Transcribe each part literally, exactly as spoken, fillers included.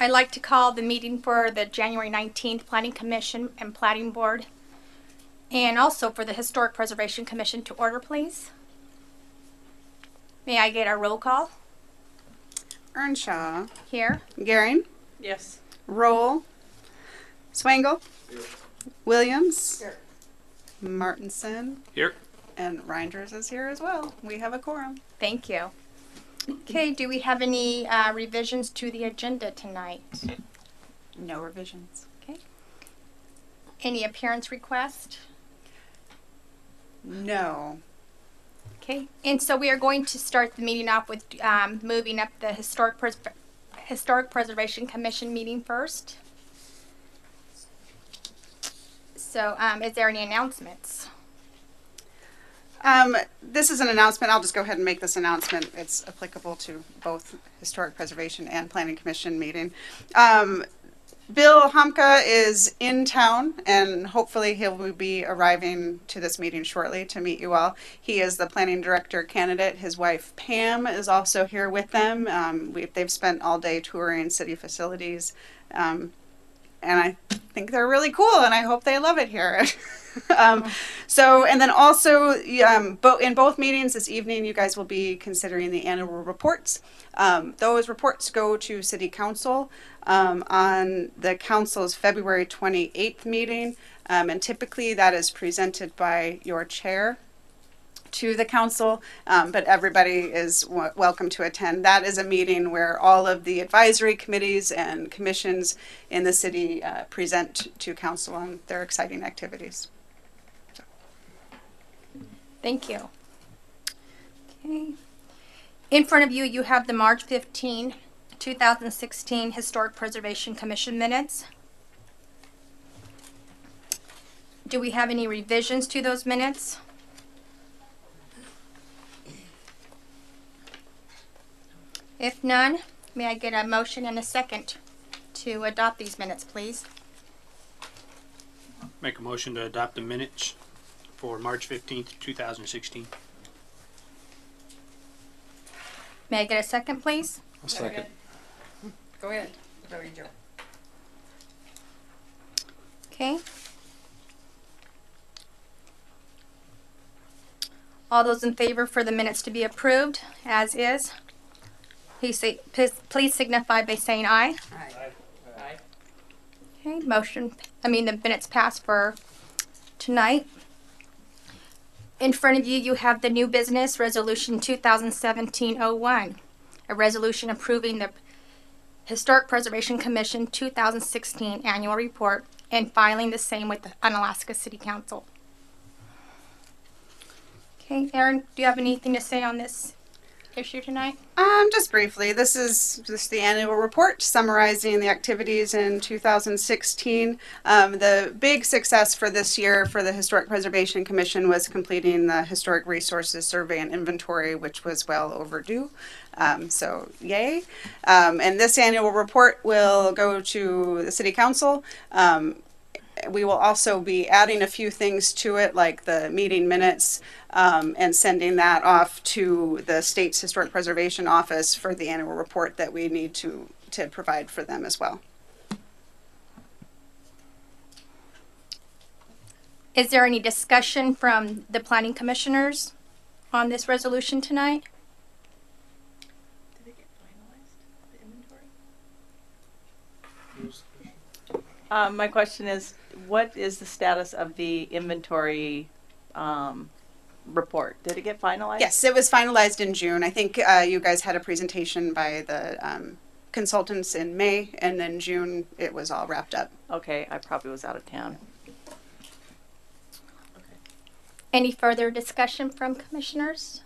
I'd like to call the meeting for the January nineteenth Planning Commission and Planning Board, and also for the Historic Preservation Commission to order, please. May I get a roll call? Earnshaw. Here. Garing. Yes. Roll. Swangle. Here. Williams. Here. Martinson. Here. And Reinders is here as well. We have a quorum. Thank you. Okay, do we have any uh, revisions to the agenda tonight? No revisions. Okay. Any appearance request? No. Okay, and so we are going to start the meeting off with um, moving up the Historic Pres- Historic Preservation Commission meeting first. So, um, is there any announcements? Um, this is an announcement. I'll just go ahead and make this announcement. It's applicable to both Historic Preservation and Planning Commission meeting. Um, Bill Homka is in town, and hopefully he'll be arriving to this meeting shortly to meet you all. He is the planning director candidate. His wife Pam is also here with them. Um, we, they've spent all day touring city facilities, um, and I think they're really cool, and I hope they love it here. um, so, and then also um, bo- in both meetings this evening, you guys will be considering the annual reports. Um, those reports go to City Council um, on the Council's February twenty-eighth meeting, um, and typically that is presented by your chair to the Council, um, but everybody is w- welcome to attend. That is a meeting where all of the advisory committees and commissions in the city uh, present to Council on their exciting activities. So. Thank you. Okay. In front of you, you have the March fifteenth, two thousand sixteen Historic Preservation Commission minutes. Do we have any revisions to those minutes? If none, may I get a motion and a second to adopt these minutes, please? Make a motion to adopt the minutes for March fifteenth, two thousand sixteen. May I get a second, please? I'll second. Go ahead. Go ahead, Joe. Okay. All those in favor for the minutes to be approved as is, please, say, please, please signify by saying aye. Aye. Aye. Okay, motion, I mean the minutes passed for tonight. In front of you, you have the new business resolution two thousand seventeen oh one, a resolution approving the Historic Preservation Commission two thousand sixteen annual report and filing the same with the Unalaska City Council. Okay, Erin, do you have anything to say on this issue tonight? Um, just briefly, this is just the annual report summarizing the activities in two thousand sixteen. Um, the big success for this year for the Historic Preservation Commission was completing the Historic Resources Survey and Inventory, which was well overdue. Um, so, yay. Um, and this annual report will go to the City Council. Um, we will also be adding a few things to it, like the meeting minutes, um, and sending that off to the state's Historic Preservation Office for the annual report that we need to, to provide for them as well. Is there any discussion from the planning commissioners on this resolution tonight? Did it get finalized, the inventory? Um, my question is, what is the status of the inventory um, report? Did it get finalized? Yes, it was finalized in June. I think uh, you guys had a presentation by the um, consultants in May, and then June it was all wrapped up. Okay, I probably was out of town. Any further discussion from commissioners?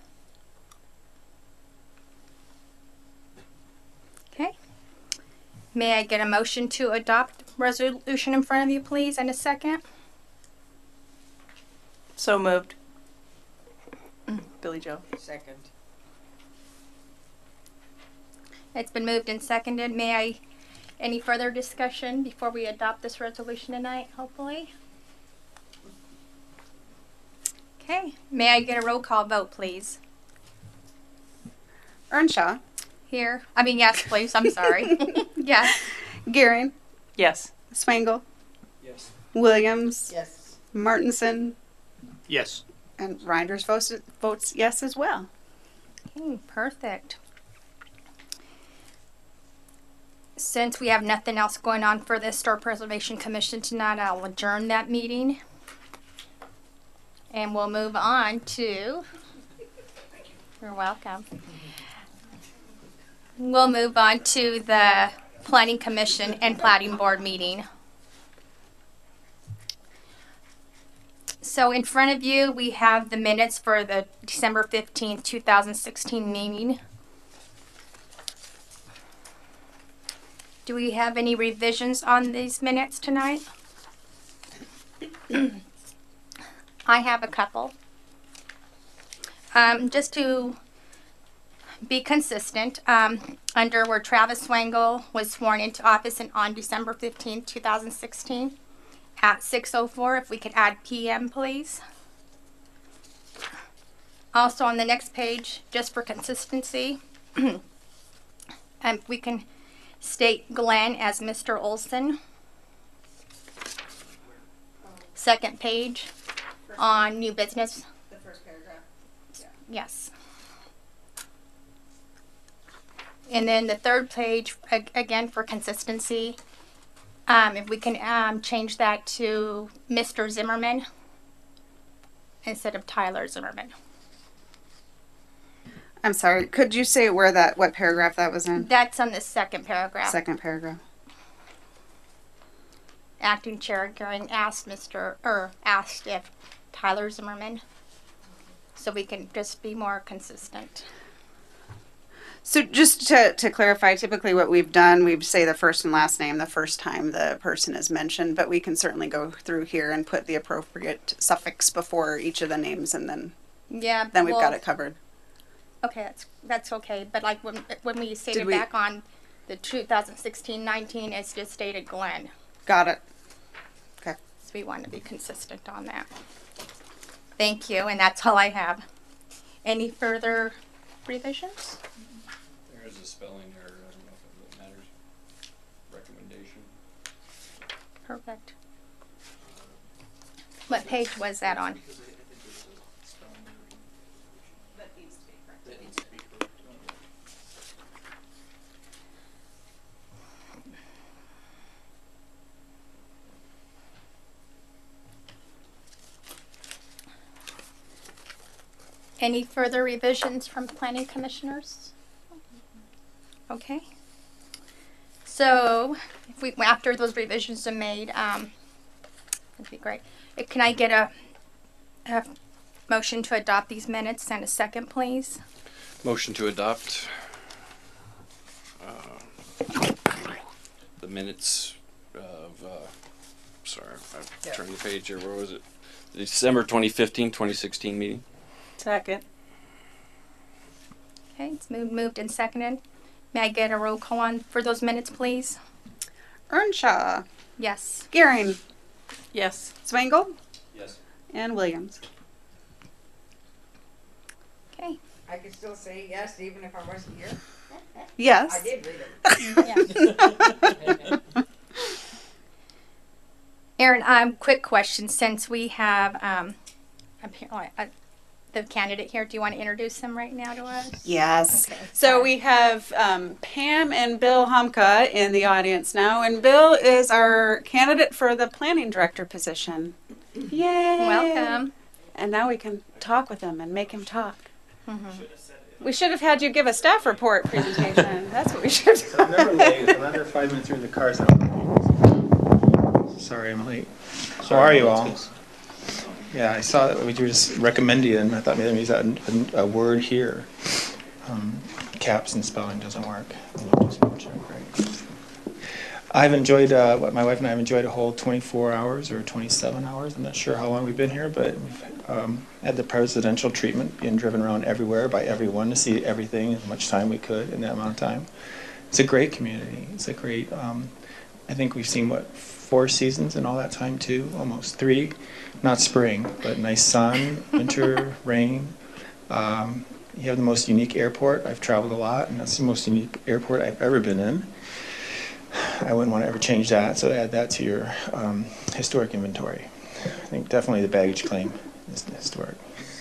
Okay. May I get a motion to adopt resolution in front of you, please, and a second? So moved. Billy Joe. Second. It's been moved and seconded. May I, any further discussion before we adopt this resolution tonight, hopefully? Okay. May I get a roll call vote, please? Earnshaw. Here. I mean, yes, please. I'm sorry. Yes. Gearing, Yes. Swangle, Yes. Williams, Yes. Martinson, Yes. and Reinders votes, votes yes as well. Okay, perfect. Since we have nothing else going on for the Historic Preservation Commission tonight, I'll adjourn that meeting. And we'll move on to, you're welcome. We'll move on to the Planning Commission and Plating Board meeting. So in front of you, we have the minutes for the December fifteenth, two thousand sixteen meeting. Do we have any revisions on these minutes tonight? I have a couple. Um, just to be consistent, um, under where Travis Swangle was sworn into office and on December fifteenth, two thousand sixteen at six oh four, if we could add P M, please. Also on the next page, just for consistency, um, we can state Glenn as Mister Olson. Second page on new business. The first paragraph. Yes. And then the third page, ag- again for consistency, um, if we can um, change that to Mister Zimmerman instead of Tyler Zimmerman. I'm sorry, could you say where that, what paragraph that was in? That's on the second paragraph. Second paragraph. Acting Chair Goering asked Mister or asked if Tyler Zimmerman, so we can just be more consistent. So just to, to clarify, typically what we've done, we say the first and last name the first time the person is mentioned, but we can certainly go through here and put the appropriate suffix before each of the names, and then Yeah. then we've well, got it covered. Okay, that's that's okay. But like when when we stated Did we- back on the two thousand sixteen nineteen, it's just stated Glenn. Got it. Okay. So we want to be consistent on that. Thank you, and that's all I have. Any further revisions? There is a spelling error. I don't know if it matters. Recommendation. Perfect. What page was that on? That needs to be corrected. That needs to be corrected. Any further revisions from planning commissioners? Okay. So, if we after those revisions are made, um, that'd be great. Uh, Can I get a, a motion to adopt these minutes and a second, please? Motion to adopt uh, the minutes of, uh, sorry, I turned the page here, where was it? The December twenty fifteen, twenty sixteen meeting. Second. Okay, it's moved, moved and seconded. May I get a roll call on for those minutes, please? Earnshaw, Yes. Gearing, Yes. Swangle, Yes. and Williams. Okay. I could still say yes even if I wasn't here. Yes. I did read it. Yeah. Aaron, um, quick question. Since we have um, apparently uh, the candidate here, do you want to introduce them right now to us? Yes. Okay, So sorry. we have um, Pam and Bill Humka in the audience now, and Bill is our candidate for the planning director position. Yay! Welcome. And now we can talk with him and make him talk. We should have had you give a staff report presentation. That's what we should have I'm never done. late. I'm under five minutes in the car. So sorry, I'm late. How are you all? Yeah, I saw that we were just recommending, and I thought maybe use that a, a word here. Um, caps and spelling doesn't work. I've enjoyed, uh, what my wife and I have enjoyed a whole twenty-four hours or twenty-seven hours. I'm not sure how long we've been here, but we've um, had the presidential treatment, being driven around everywhere by everyone to see everything as much time we could in that amount of time. It's a great community. It's a great, um, I think we've seen, what, four seasons in all that time too, almost three. Not spring, but nice sun, winter, rain. Um, you have the most unique airport. I've traveled a lot, and that's the most unique airport I've ever been in. I wouldn't want to ever change that, so add that to your um, historic inventory. I think definitely the baggage claim is historic.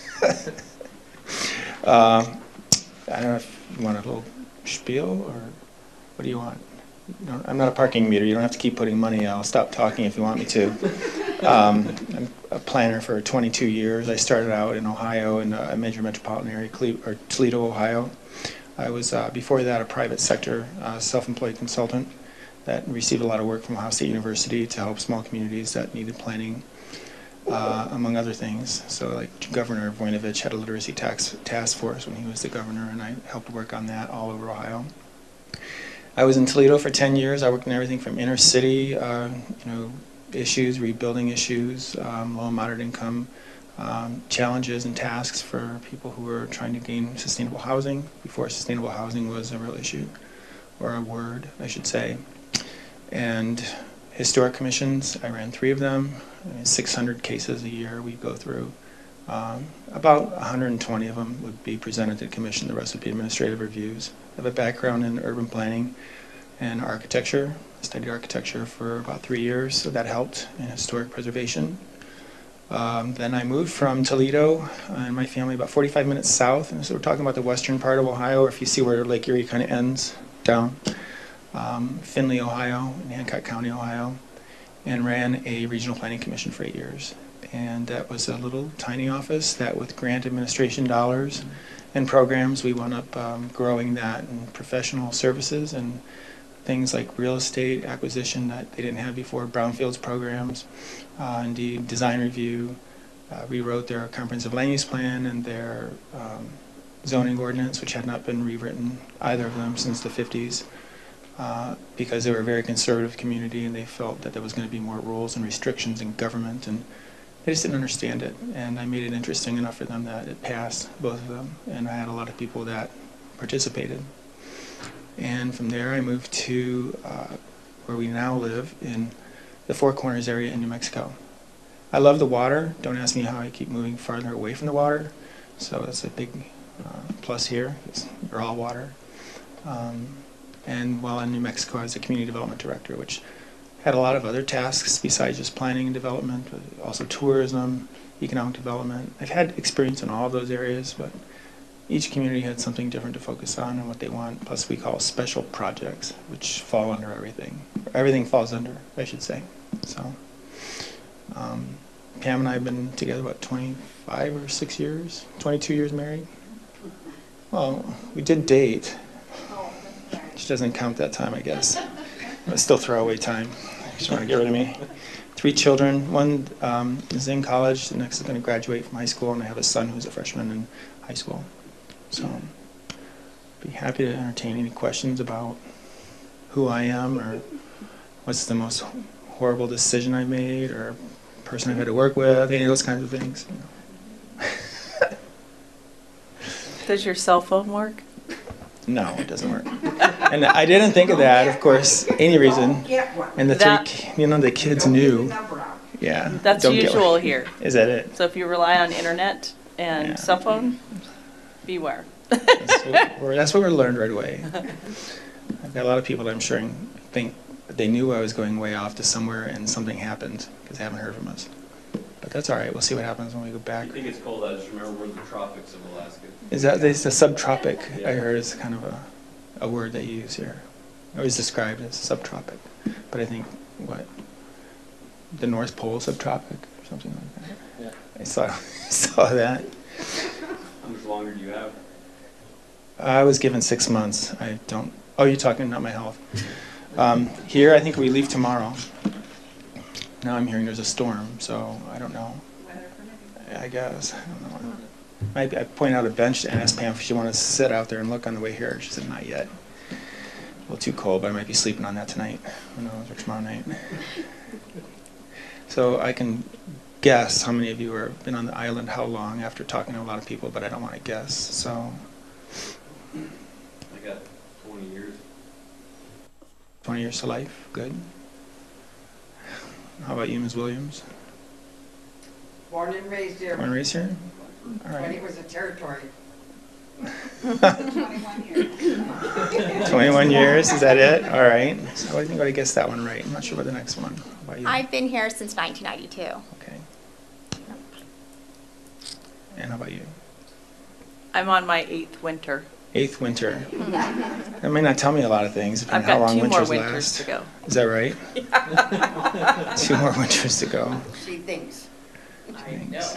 uh, I don't know if you want a little spiel, or what do you want? You don't, I'm not a parking meter. You don't have to keep putting money. I'll stop talking if you want me to. Um, I'm a planner for twenty-two years. I started out in Ohio, in a major metropolitan area, Cle- or Toledo, Ohio. I was, uh, before that, a private sector uh, self-employed consultant that received a lot of work from Ohio State University to help small communities that needed planning, uh, among other things. So like Governor Voinovich had a literacy tax task force when he was the governor, and I helped work on that all over Ohio. I was in Toledo for ten years. I worked in everything from inner city, uh, you know, issues, rebuilding issues, um, low and moderate income um, challenges and tasks for people who were trying to gain sustainable housing before sustainable housing was a real issue, or a word, I should say. And historic commissions, I ran three of them. I mean, six hundred cases a year we go through. Um, about one hundred twenty of them would be presented to the commission. The rest would be administrative reviews. I have a background in urban planning and architecture. I studied architecture for about three years, so that helped in historic preservation. Um, then I moved from Toledo uh, and my family about forty-five minutes south, and so we're talking about the western part of Ohio, if you see where Lake Erie kind of ends down. Um, Findlay, Ohio, in Hancock County, Ohio, and ran a regional planning commission for eight years. And that was a little tiny office that with grant administration dollars and programs, we wound up um, growing that in professional services and things like real estate acquisition that they didn't have before, brownfields programs, uh, indeed design review, uh, rewrote their comprehensive land use plan and their um, zoning ordinance, which had not been rewritten, either of them, since the fifties. Uh, because they were a very conservative community and they felt that there was going to be more rules and restrictions in government, and they just didn't understand it. And I made it interesting enough for them that it passed, both of them, and I had a lot of people that participated. And from there I moved to uh, where we now live in the Four Corners area in New Mexico. I love the water. Don't ask me how I keep moving farther away from the water. So that's a big uh, plus here. It's, you're all water. Um, And while in New Mexico, I was a community development director, which had a lot of other tasks besides just planning and development, but also tourism, economic development. I've had experience in all of those areas, but each community had something different to focus on and what they want. Plus, we call special projects, which fall under everything. Everything falls under, I should say. So, um, Pam and I have been together, what, twenty-five or six years? twenty-two years married? Well, we did date. Which doesn't count that time, I guess. But still throwaway time. Just want to get rid of me. Three children. One um, is in college. The next is going to graduate from high school, and I have a son who's a freshman in high school. So, be happy to entertain any questions about who I am, or what's the most horrible decision I made, or person I've had to work with. Any of those kinds of things. You know. Does your cell phone work? No, it doesn't work. And I didn't think of that, of course, any reason. Get one. And the That- three, you know, the kids Don't give knew. the number out. Yeah. That's don't get usual one. here. Is that it? So if you rely on internet and Yeah. cell phone, beware. That's what, we're, that's what we learned right away. I've got a lot of people that I'm sure think that they knew I was going way off to somewhere and something happened because they haven't heard from us. But that's all right. We'll see what happens when we go back. I think it's cold. I just remember we're in the tropics of Alaska. Is that it's a subtropic? I heard is kind of a, a word they use here. Always described as subtropic, but I think what the North Pole subtropic or something like that. Yeah. I saw saw that. How much longer do you have? I was given six months. I don't. Oh, you're talking about my health. Um, here, I think we leave tomorrow. Now I'm hearing there's a storm, so I don't know. I guess. I don't know. Maybe I point out a bench and asked Pam if she wanted to sit out there and look on the way here. She said not yet. A little too cold, but I might be sleeping on that tonight. Who knows, or tomorrow night. So I can guess how many of you have been on the island how long after talking to a lot of people, but I don't want to guess. So I got twenty years. twenty years to life. Good. How about you, Miz Williams? Born and raised here. Born and raised here? All When right. it was a territory. Twenty-one years. twenty-one years, is that it? All right. So I think I guessed that one right. I'm not sure about the next one. How about you? I've been here since nineteen ninety-two. Okay. And how about you? I'm on my eighth winter. Eighth winter. That may not tell me a lot of things, I've depending how got long two more winters winters last. to go. Is that right? Two more winters to go. She thinks. Thanks.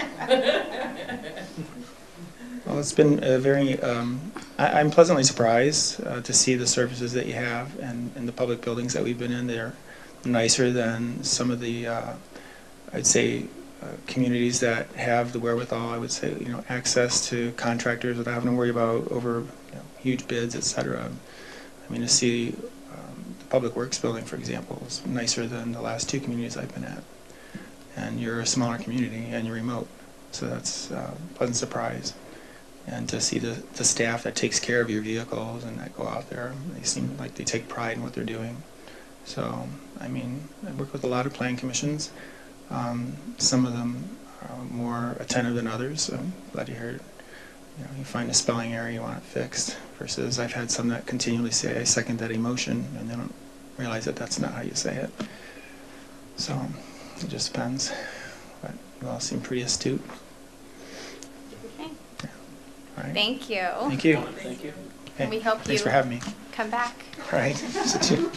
Well, it's been a very, um, I, I'm pleasantly surprised uh, to see the services that you have and, and the public buildings that we've been in. They're nicer than some of the, uh, I'd say, uh, communities that have the wherewithal, I would say, you know, access to contractors without having to worry about over you know, huge bids, et cetera. I mean, to see um, the Public Works building, for example, is nicer than the last two communities I've been at. And you're a smaller community and you're remote, so that's uh, a pleasant surprise. And to see the, the staff that takes care of your vehicles and that go out there, they seem like they take pride in what they're doing. So, I mean, I work with a lot of planning commissions. Um, some of them are more attentive than others, so I'm glad to hear it. You know, you find a spelling error, you want it fixed, versus I've had some that continually say, I second that emotion, and they don't realize that that's not how you say it. So, it just depends. But you all seem pretty astute. Okay. All right. Thank you. Thank you. Thank you. Okay. We hope Thanks you- for having me. Come back. All right. So you-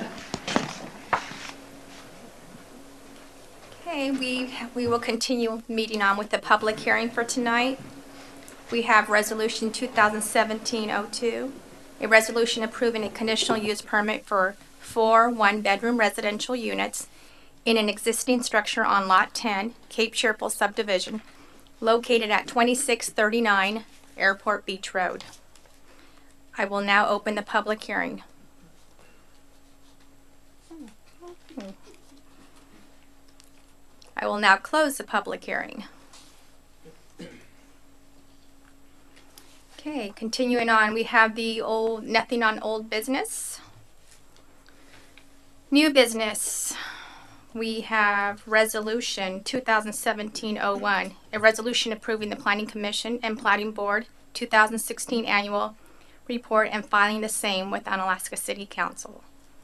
Okay, we, we will continue meeting on with the public hearing for tonight. We have Resolution two thousand seventeen oh two, a resolution approving a conditional use permit for four one-bedroom residential units in an existing structure on Lot ten, Cape Sherpel subdivision, located at twenty-six thirty-nine Airport Beach Road. I will now open the public hearing. I will now close the public hearing. Okay, continuing on, we have the old, nothing on old business. New business, we have Resolution two thousand seventeen oh one, a resolution approving the Planning Commission and Plating Board two thousand sixteen annual report and filing the same with Unalaska City Council.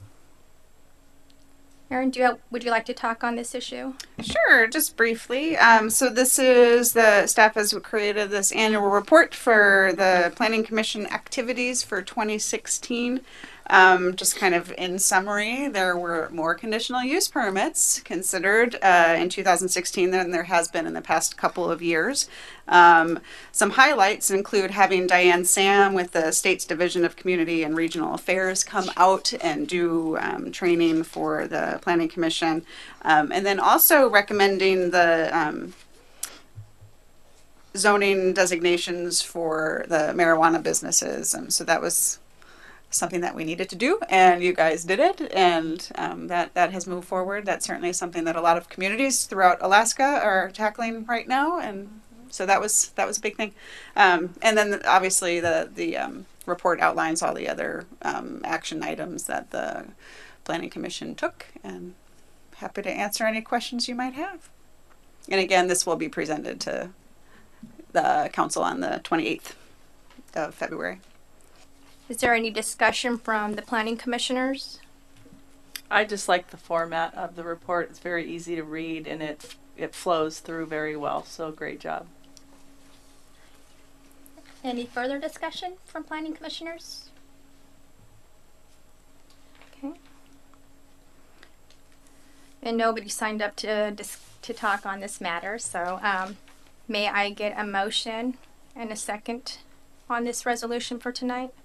Erin, do you, would you like to talk on this issue? Sure, just briefly. Um, so this is the staff has created this annual report for the Planning Commission activities for twenty sixteen. Um, just kind of in summary, there were more conditional use permits considered uh, in two thousand sixteen than there has been in the past couple of years. Um, some highlights include having Diane Sam with the State's Division of Community and Regional Affairs come out and do um, training for the Planning Commission. Um, and then also recommending the um, zoning designations for the marijuana businesses. Um, so that was something that we needed to do, and you guys did it, and um, that that has moved forward. That's certainly something that a lot of communities throughout Alaska are tackling right now, and so that was that was a big thing. Um, and then obviously the the um, report outlines all the other um, action items that the Planning Commission took, and happy to answer any questions you might have. And again, this will be presented to the council on the twenty-eighth of February. Is there any discussion from the planning commissioners? I just like the format of the report. It's very easy to read and it it flows through very well. So great job. Any further discussion from planning commissioners? Okay. And nobody signed up to dis- to talk on this matter, so um, may I get a motion and a second on this resolution for tonight?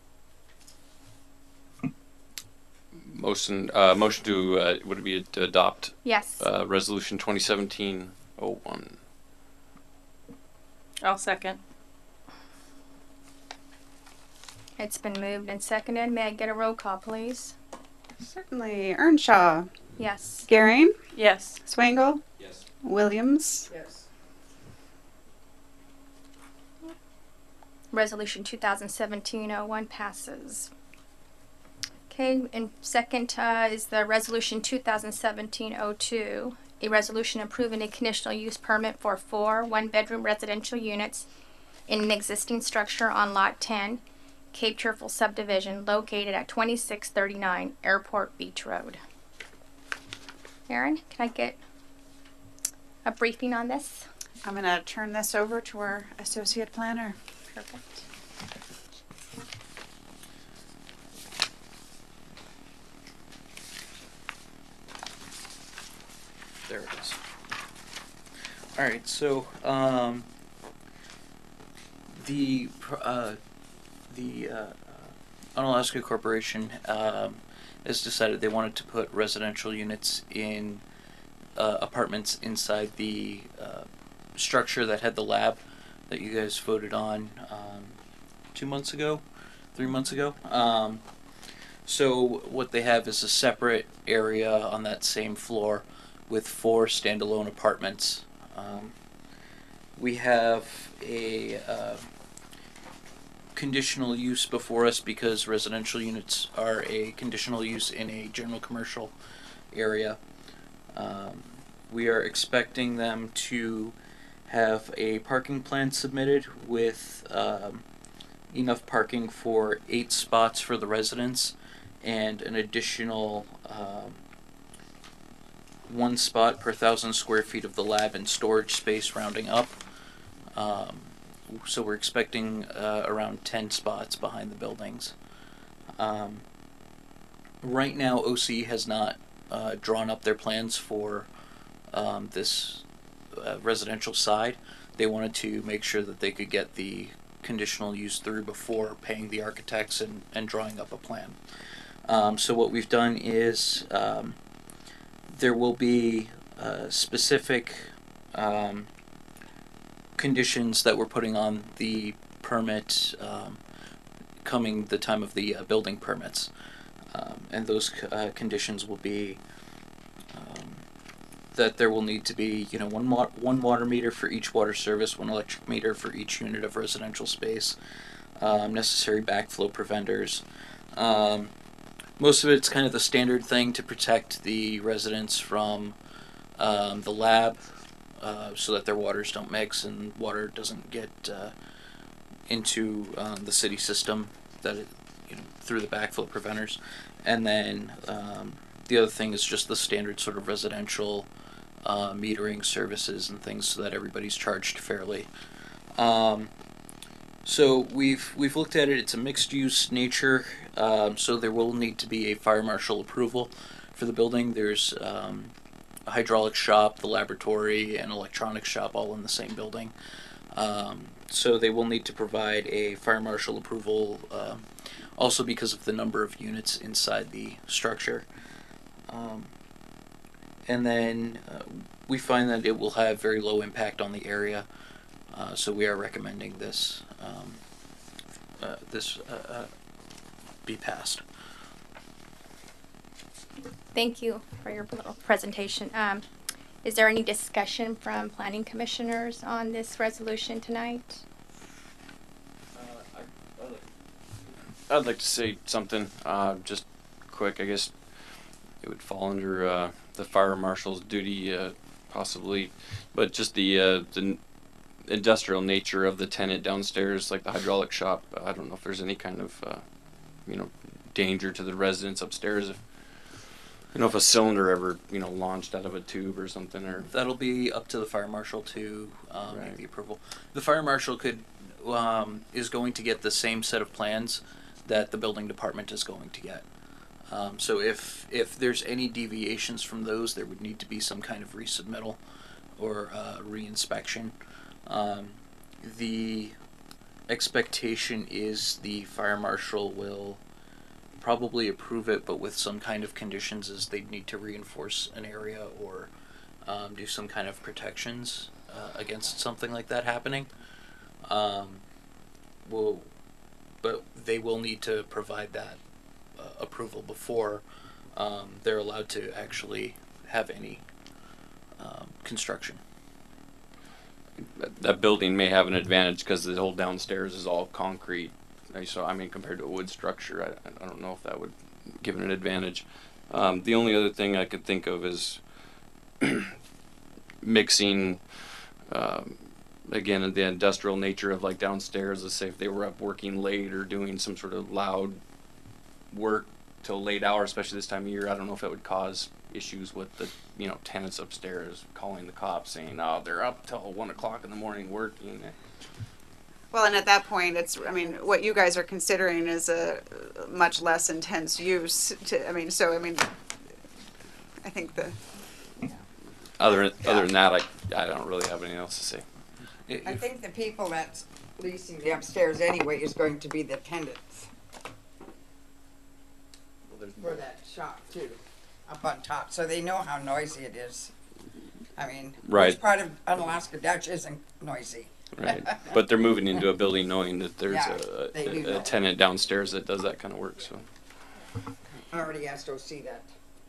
Motion, uh, motion to, uh, would it be to adopt, Yes. uh, resolution twenty seventeen oh one? I'll second. It's been moved and seconded. May I get a roll call, please? Certainly. Earnshaw, Yes. Garing, Yes. Swangle, Yes. Williams, Yes. Resolution two thousand seventeen oh one passes. Okay, and second uh, is the Resolution two thousand seventeen oh two, a resolution approving a conditional use permit for four one-bedroom residential units in an existing structure on Lot ten, Cape Churchill subdivision located at twenty-six thirty-nine Airport Beach Road. Aaron, can I get a briefing on this? I'm going to turn this over to our associate planner. Perfect. There it is. All right, so um, the pr- uh, the uh, Unalaska Corporation um, has decided they wanted to put residential units in uh, apartments inside the uh, structure that had the lab that you guys voted on um, two months ago, three months ago. Um, so what they have is a separate area on that same floor with four standalone apartments. Um, we have a uh, conditional use before us because residential units are a conditional use in a general commercial area. Um, we are expecting them to have a parking plan submitted with um, enough parking for eight spots for the residents and an additional um, one spot per thousand square feet of the lab and storage space rounding up. Um, so we're expecting uh, around ten spots behind the buildings. Um, right now, O C has not uh, drawn up their plans for um, this uh, residential side. They wanted to make sure that they could get the conditional use through before paying the architects and, and drawing up a plan. Um, so what we've done is um, there will be uh, specific um, conditions that we're putting on the permit um, coming the time of the uh, building permits. Um, and those uh, conditions will be um, that there will need to be, you know, one wa- one water meter for each water service, one electric meter for each unit of residential space, um, necessary backflow preventers. Um, most of it's kind of the standard thing to protect the residents from um, the lab, uh, so that their waters don't mix and water doesn't get uh, into uh, the city system that it, you know, through the backflow preventers. And then um, the other thing is just the standard sort of residential uh, metering services and things so that everybody's charged fairly. Um, so we've we've looked at it. It's a mixed use nature, um, so there will need to be a fire marshal approval for the building. There's um, a hydraulic shop, the laboratory, and electronics shop all in the same building. Um, so they will need to provide a fire marshal approval, uh, also because of the number of units inside the structure. Um, and then uh, we find that it will have very low impact on the area, uh, so we are recommending this um, uh, this uh, uh, be passed. Thank you for your little presentation. Um, is there any discussion from planning commissioners on this resolution tonight? I'd like to say something, uh, just quick. I guess it would fall under uh, the fire marshal's duty, uh, possibly, but just the uh, the n- industrial nature of the tenant downstairs, like the hydraulic shop. I don't know if there's any kind of, uh, you know, danger to the residents upstairs if, you know, if a cylinder ever, you know, launched out of a tube or something, or That'll be up to the fire marshal to um, Right. make the approval. The fire marshal could um, is going to get the same set of plans that the building department is going to get. Um, so if if there's any deviations from those, there would need to be some kind of resubmittal or uh, reinspection. Um, the expectation is the fire marshal will probably approve it, but with some kind of conditions, as they'd need to reinforce an area or um, do some kind of protections uh, against something like that happening. Um, will, but they will need to provide that uh, approval before um, they're allowed to actually have any um, construction. that, that building may have an advantage because the whole downstairs is all concrete. Uh, So I mean, compared to a wood structure, I, I don't know if that would give it an advantage. Um, the only other thing I could think of is mixing um, again, the industrial nature of like downstairs, let's say if they were up working late or doing some sort of loud work till late hours, especially this time of year, I don't know if it would cause issues with the, you know, tenants upstairs calling the cops saying, oh, they're up till one o'clock in the morning working. Well, and at that point, it's, I mean, what you guys are considering is a much less intense use to, I mean, so, I mean, I think the, Other, other than that, I, I don't really have anything else to say. I think the people that's leasing the upstairs anyway is going to be the tenants for that shop too, up on top, so they know how noisy it is. I mean, Right. which part of Unalaska Dutch isn't noisy? Right, but they're moving into a building knowing that there's Yeah, a, they do a, a know. tenant downstairs that does that kind of work, so. I already asked O C that.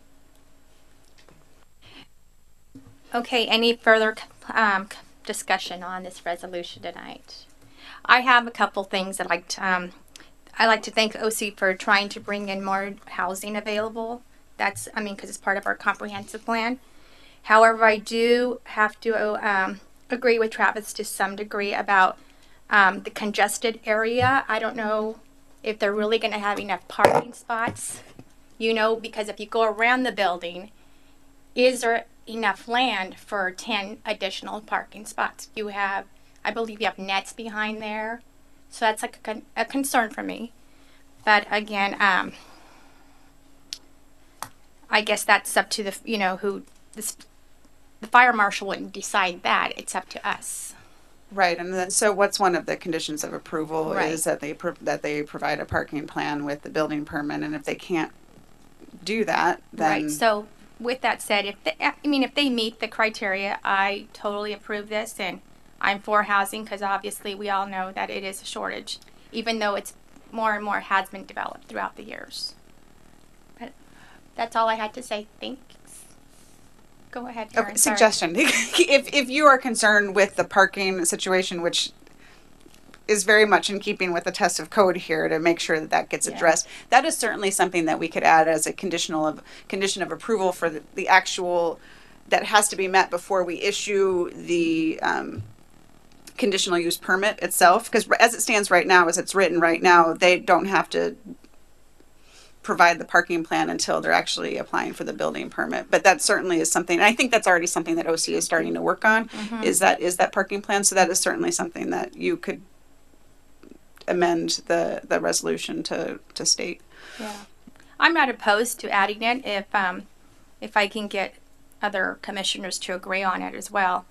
Okay, any further um, discussion on this resolution tonight? I have a couple things that I'd like to, um, I like to thank O C for trying to bring in more housing available. That's, I mean, because it's part of our comprehensive plan. However, I do have to um, agree with Travis to some degree about um, the congested area. I don't know if they're really going to have enough parking spots, you know, because if you go around the building, is there enough land for ten additional parking spots? You have, I believe you have nets behind there. So that's like a, con- a concern for me. But again, um, I guess that's up to the, you know, who, this, the fire marshal wouldn't decide that. It's up to us. right, and then, so what's one of the conditions of approval Right. is that they, pro- that they provide a parking plan with the building permit, and if they can't do that, then. Right. So with that said, if they, I mean, if they meet the criteria, I totally approve this, and I'm for housing because obviously we all know that it is a shortage, even though it's more and more has been developed throughout the years. But that's all I had to say. Thanks. Go ahead, Karen. Okay, Sorry. suggestion. If, if you are concerned with the parking situation, which is very much in keeping with the test of code here to make sure that that gets Yeah. addressed, that is certainly something that we could add as a conditional of, condition of approval for the, the actual, that has to be met before we issue the, um, conditional use permit itself. Because as it stands right now, as it's written right now, they don't have to provide the parking plan until they're actually applying for the building permit. But that certainly is something, and I think that's already something that O C is starting to work on, is that, is that parking plan. So that is certainly something that you could amend the, the resolution to, to state. Yeah. I'm not opposed to adding it if, um, if I can get other commissioners to agree on it as well.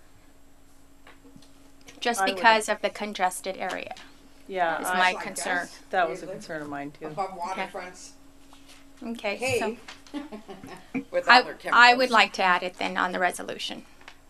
Just I would- because of the congested area Yeah, is I- my Like concern. us, that was a they live concern of mine too. Above waterfronts, Okay. hey, So with all I, their chemicals. I would like to add it then on the resolution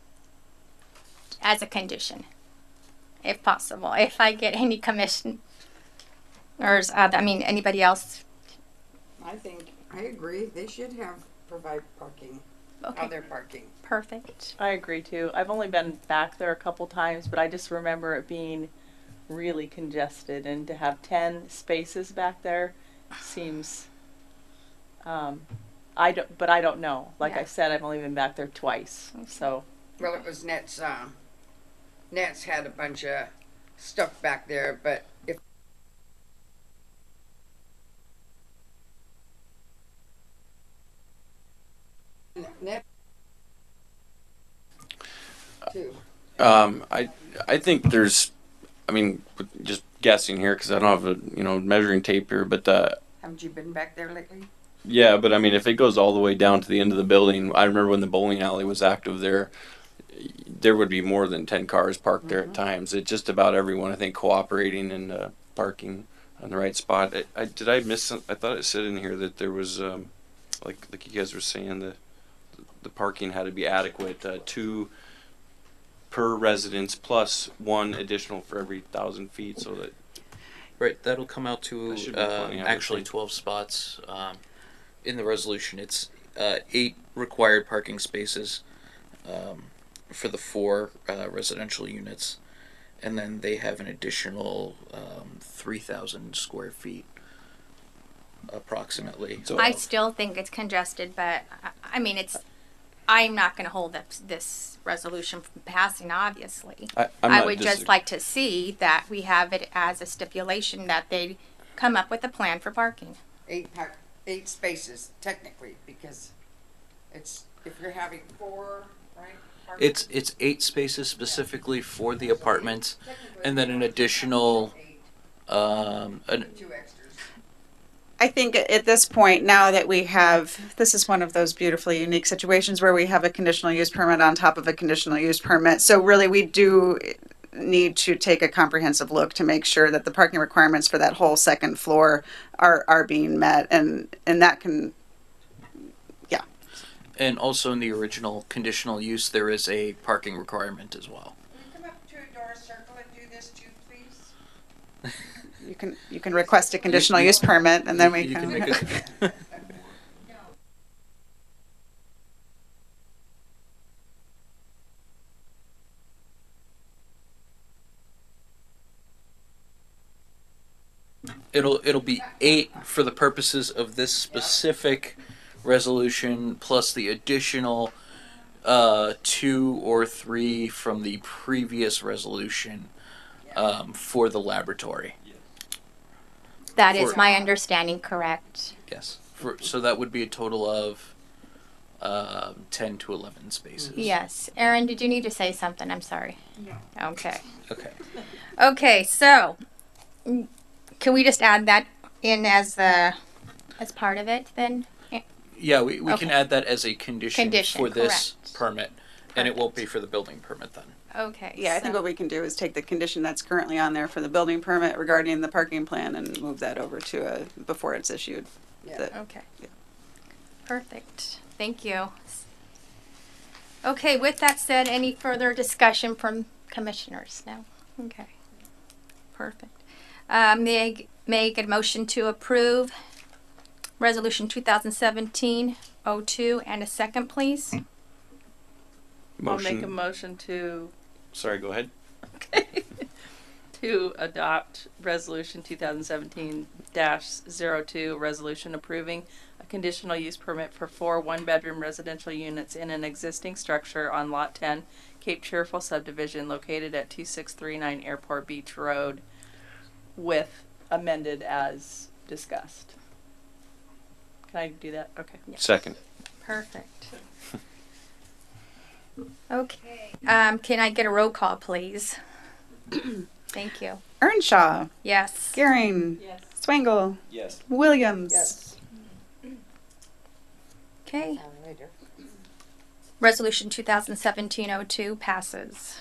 as a condition, if possible. If I get any commission, or uh, I mean anybody else. I think, I agree, they should have, provide parking, Okay. other parking. Perfect. I agree too. I've only been back there a couple times, but I just remember it being really congested, and to have ten spaces back there seems. Um, I don't, but I don't know. Like I Yeah. said, I've only been back there twice, so Well, it was Nets, uh, Nets had a bunch of stuff back there, but if Net too. Um, I, I think there's, I mean, just guessing here because I don't have a, you know, measuring tape here, but, uh, Haven't you been back there lately? yeah, but I mean, if it goes all the way down to the end of the building, I remember when the bowling alley was active there, there would be more than ten cars parked there at times. It's just about everyone, I think, cooperating and uh, parking on the right spot. I, I did I miss some, I thought it said in here that there was, um, like like you guys were saying, the the parking had to be adequate, uh, two per residence plus one additional for every thousand feet, so that Right, that'll come out to That should be uh, plenty, I would actually think. twelve spots. Um, in the resolution, it's uh, eight required parking spaces um, for the four uh, residential units, and then they have an additional um, three thousand square feet, approximately. So- I still think it's congested, but I, I mean it's I'm not going to hold up this resolution from passing, obviously. I, I'm I not would disag- just like to see that we have it as a stipulation that they come up with a plan for parking. Eight par- eight spaces technically, because it's, if you're having four, right? parking- It's it's eight spaces specifically for the apartments, and then an additional Eight, um an, two extras. I think at this point, now that we have, this is one of those beautifully unique situations where we have a conditional use permit on top of a conditional use permit. So really, we do need to take a comprehensive look to make sure that the parking requirements for that whole second floor are, are being met. And, and that can, yeah. and also in the original conditional use there is a parking requirement as well. Can you come up to a door circle and do this too, please? You can, you can request a conditional use permit and then we You can. can make a, It'll it'll be eight for the purposes of this specific resolution, plus the additional uh, two or three from the previous resolution um, for the laboratory. That is For- my understanding, correct? Yes. For, so that would be a total of uh, ten to eleven spaces. Yes. Aaron, did you need to say something? I'm sorry. No. Okay. Okay. Okay, so mm, can we just add that in as the as part of it then? Yeah, we, we can Okay. add that as a condition, Condition, for this correct. permit, and it won't Perfect. be for the building permit then. Okay. Yeah, I think so- what we can do is take the condition that's currently on there for the building permit regarding the parking plan and move that over to a, before it's issued. Yeah. The- Okay. Yeah. Perfect. Thank you. Okay, with that said, any further discussion from commissioners? No? Okay. Perfect. Uh, may I make a motion to approve Resolution twenty seventeen oh two and a second, please? I'll make a motion. motion to Sorry, go ahead. to adopt resolution twenty seventeen dash zero two, resolution approving a conditional use permit for four one-bedroom residential units in an existing structure on Lot ten, Cape Cheerful subdivision located at two six three nine Airport Beach Road, with amended as discussed. Can I do that? Okay. Second. Perfect. Okay. Um, can I get a roll call, please? Thank you. Earnshaw, Yes. Gearing, Yes. Swangle, Yes. Williams. Yes. Okay. Uh, later. Resolution twenty seventeen oh two passes.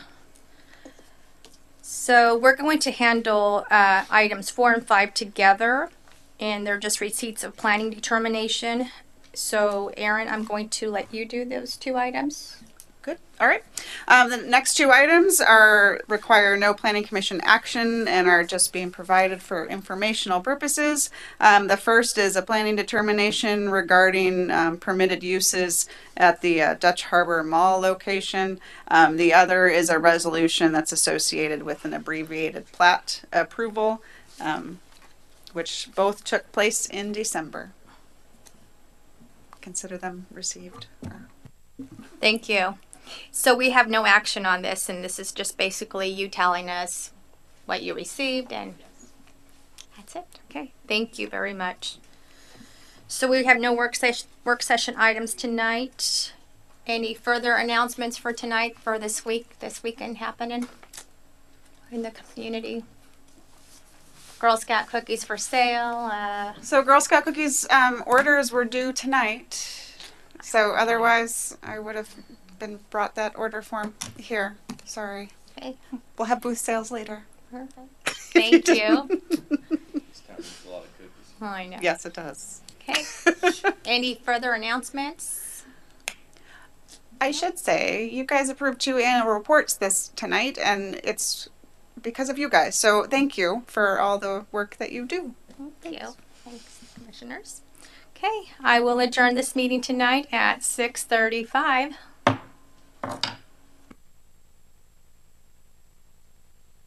So we're going to handle uh, items four and five together, and they're just receipts of planning determination. So Aaron, I'm going to let you do those two items. Good. All right. Um, the next two items are require no planning commission action and are just being provided for informational purposes. Um, the first is a planning determination regarding um, permitted uses at the uh, Dutch Harbor Mall location. Um, the other is a resolution that's associated with an abbreviated plat approval, um, which both took place in December. Consider them received. Thank you. So we have no action on this, and this is just basically you telling us what you received, and that's it. Okay. Thank you very much. So we have no work session work session items tonight. Any further announcements for tonight, for this week, this weekend happening in the community? Girl Scout cookies for sale. Uh, So Girl Scout cookies um, orders were due tonight. So otherwise, I would have been brought that order form here. Sorry. okay. We'll have booth sales later. Perfect. Thank you. I know. Yes, it does. Okay. Any further announcements? I should say, you guys approved two annual reports this tonight, and it's because of you guys. So thank you for all the work that you do. Thank you. Thanks, commissioners. Okay, I will adjourn this meeting tonight at six thirty-five.